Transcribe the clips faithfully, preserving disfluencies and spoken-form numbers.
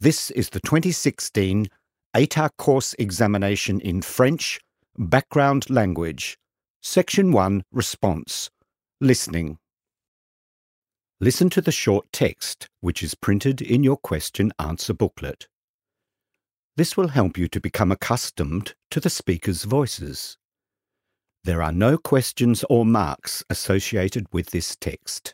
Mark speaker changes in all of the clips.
Speaker 1: This is the twenty sixteen A T A Course Examination in French, Background Language, Section one, Response, Listening. Listen to the short text, which is printed in your question-answer booklet. This will help you to become accustomed to the speaker's voices. There are no questions or marks associated with this text.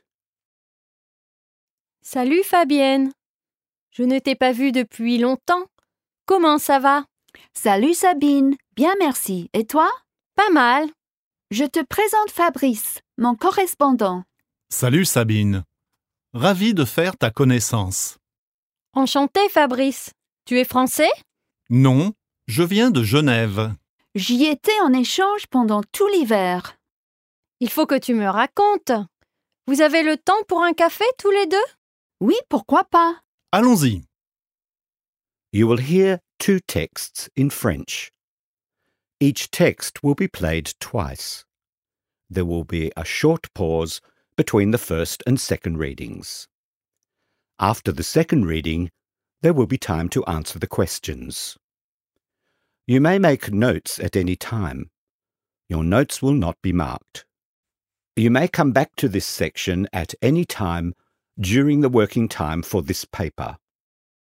Speaker 2: Salut Fabienne. Je ne t'ai pas vue depuis longtemps. Comment ça va?
Speaker 3: Salut Sabine. Bien merci. Et toi?
Speaker 2: Pas mal.
Speaker 3: Je te présente Fabrice, mon correspondant.
Speaker 4: Salut Sabine. Ravi de faire ta connaissance.
Speaker 2: Enchanté Fabrice. Tu es français?
Speaker 4: Non, je viens de Genève.
Speaker 3: J'y étais en échange pendant tout l'hiver.
Speaker 2: Il faut que tu me racontes. Vous avez le temps pour un café tous les deux?
Speaker 3: Oui, pourquoi pas?
Speaker 4: Allons-y.
Speaker 1: You will hear two texts in French. Each text will be played twice. There will be a short pause between the first and second readings. After the second reading, there will be time to answer the questions. You may make notes at any time. Your notes will not be marked. You may come back to this section at any time during the working time for this paper.